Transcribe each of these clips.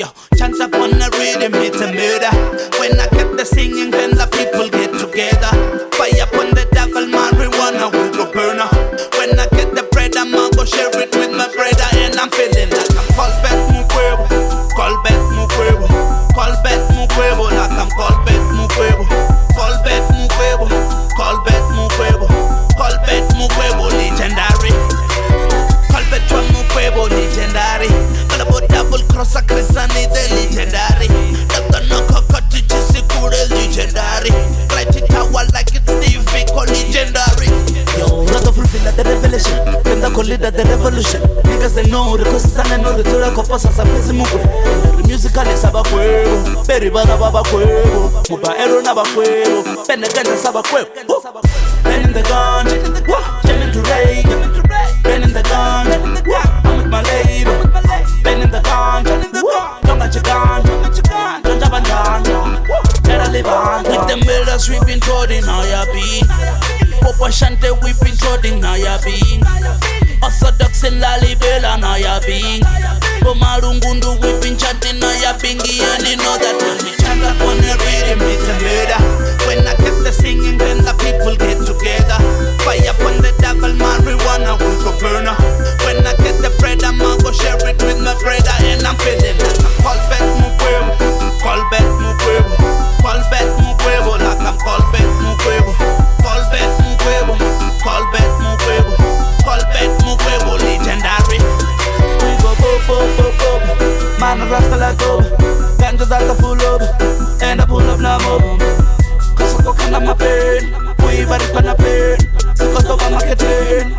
Yo, chant up on the rhythm, it's a murder. When I get the singing, then the people get together. Fire upon the devil, marijuana, we go burner. When I get the bread, I'ma go share it with my brother. And I'm feeling like I'm Colbert Mukwebo, Colbert Mukwebo, Colbert Mukwebo, like I'm Colbert Mukwebo, Colbert Mukwebo, Colbert Mukwebo, Colbert Mukwebo, legendary. Colbert Mukwebo, legendary. All about double cross a Christianity, the legendary. Dr. Noko teaches Sikure, legendary. Write it out like it's Steve Biko, legendary. Yo, not the fulfill the revelation. Then the call it the revolution. Because they know the causes and they know the Tura Copas as a Pesimuque. The musical is Abaquebo, Berry Baga Babaquebo, Muba Ero Nabaquebo, Penaganda Sabaquebo. Ben in the gun, Jim into Ray, Ben in the gun, I'm with my lady. Ben in the gun, don't let your gun, don't have a gun. Let her live on. With the murders we've been told in Ayabi. Popo Shante we've been told in Ayabi. Orthodox in Lalibela and Ayabi. Bomarungundu we've been chanting Ayabingi. And you know that when we chant up on the rhythm it's a murder. When I get the singing then the people get together. Fire upon the devil, marijuana we go burner. When I get the bread I'ma go share it with my brother. And I'm feeling like I'm Colbert Mukwebo, Colbert Mukwebo, Colbert Mukwebo, like I'm Colbert Mukwebo, Colbert Mukwebo, Colbert Mukwebo, Colbert Mukwebo, legendary. We go man rasta like go, ganja that the full up, and I pull up now more. Cause I go can my pain, we body pan a pain, so cause over marketing.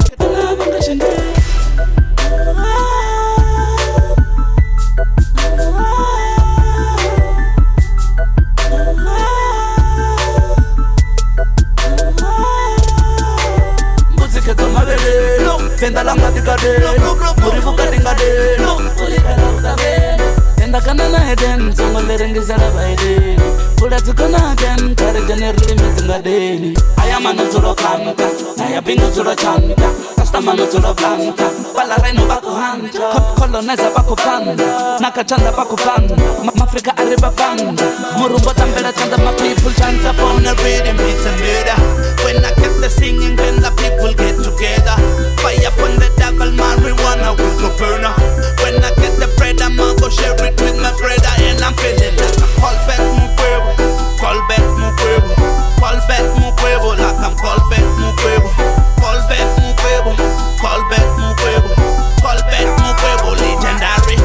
Fenda langa tikade, muribuka tingade, Fenda kanana heden, songo lerengiza la baide, Kula tukana den, kare generally mizingadeni. Ayama no zuro kanta, naya bingo zuro chanta, Rastama no zuro planta, Bala reno bako hanta, Coloneza bako panda, Nakachanda bako panda, Mafrika arriba panda, Murumba tambela chanda, my people chant upon the rhythm, it's a murder. When I get the singing, then the people get together. Fire upon the devil, marijuana we go burner. When I get the bread, I'ma go share it with my brother. And I'm feeling like I'm Colbert Mukwebo, Colbert Mukwebo, Colbert Mukwebo, like I'm Colbert Mukwebo, Colbert Mukwebo, Colbert Mukwebo, Colbert Mukwebo, legendary.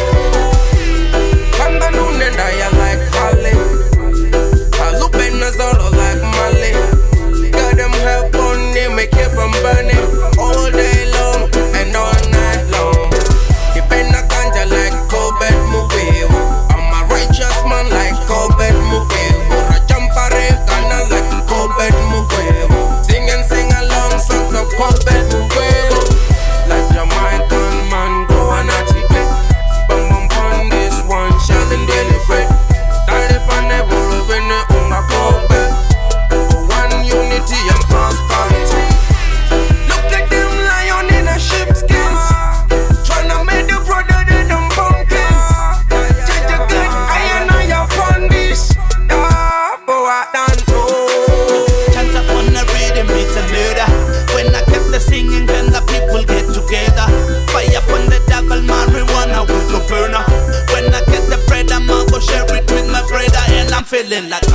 Pandanun and I like Holly. Alupena Zoro like Mali. Got them help on them, make keep them burning all day long and all night long. Depend on ganja like Colbert Mukwebo. I'm a righteous man like Colbert Mukwebo. I jump a kinda like Colbert Mukwebo. Sing and sing along songs of Colbert Mukwebo. Like Jamaican man, go and articulate. Bam bam bam, this one shall deliberate. Tied up on the bull when the unga Colbert. For one unity and prosperity. Look at them lion in a sheepskins, tryna make the brother they them pumpkins. Change your good iron on your this. For I don't know. Chant up on the rhythm, it's a murder. When I get the singing, then the people get together. Fire upon the devil, marijuana we go burner. When I get the bread, I'ma go share it with my brother. And I'm feeling like